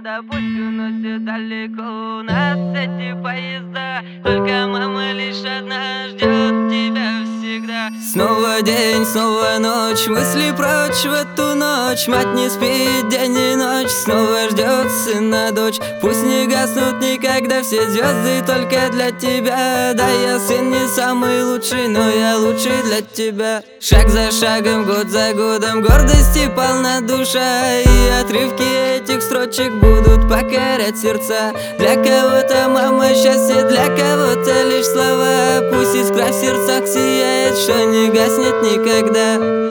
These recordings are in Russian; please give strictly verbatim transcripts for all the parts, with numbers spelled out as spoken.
да пусть уносит далеко нас эти поезда. Только мама лишь одна ждет тебя всегда. Снова день, снова ночь, мысли прочь в эту ночь. Мать не спит день и ночь, снова ждет сына дочь. Пусть не гаснут никогда все звезды только для тебя. Да, я сын не самый лучший, но я лучший для тебя. Шаг за шагом, год за годом, гордости полна душа. И отрывки этих строчек будут покорять сердца. Для кого-то мама счастье, для кого-то лишь слова. Пусть искра в сердцах сияет, что не гаснет никогда.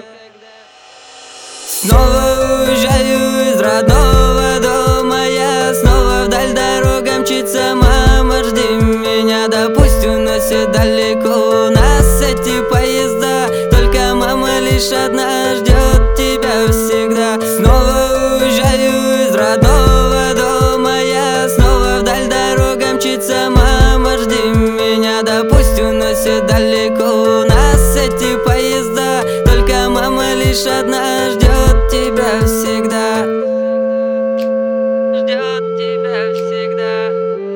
Снова уезжаю из родного дома я, снова вдаль дорога мчится мама, жди меня. Да пусть уносит далеко нас эти поезда, только мама лишь одна ждет тебя всегда. Снова уезжаю из родного дома я, снова вдаль дорога мчится мама, жди меня. Да пусть уносит далеко нас эти поезда, только мама лишь одна ждет тебя всегда. Ждет тебя всегда.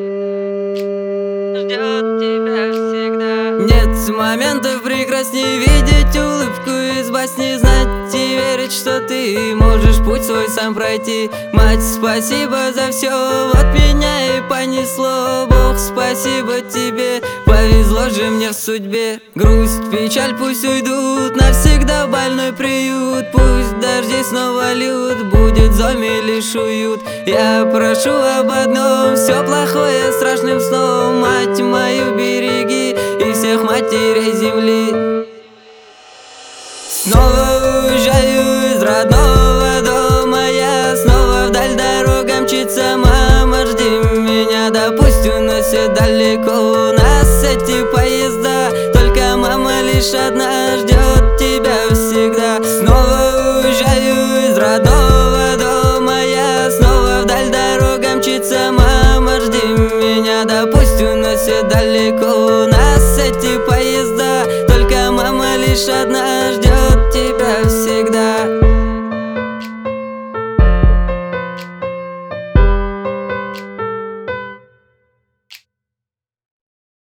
Ждет тебя всегда. Нет моментов прекрасней видеть улыбку из басни, знать и верить, что ты можешь путь свой сам пройти. Мать, спасибо за все, вот меня и понесло. Бог, спасибо тебе, повезло же мне в судьбе. Грусть, печаль пусть уйдут навсегда в больной приют. Пусть дожди снова льют, будет зоме лишь уют. Я прошу об одном, все плохое страшным сном. Мать мою береги и всех матерей земли. Снова уезжаю из родного дома я, снова вдаль дорога мчится мама, жди меня. Да пусть уносит далеко нас эти поезда, только мама лишь одна ждет тебя всегда. Снова уезжаю из родного дома я, снова вдаль дорога мчится мама, жди меня. Да пусть уносит далеко нас эти поезда, только мама лишь одна ждет тебя всегда.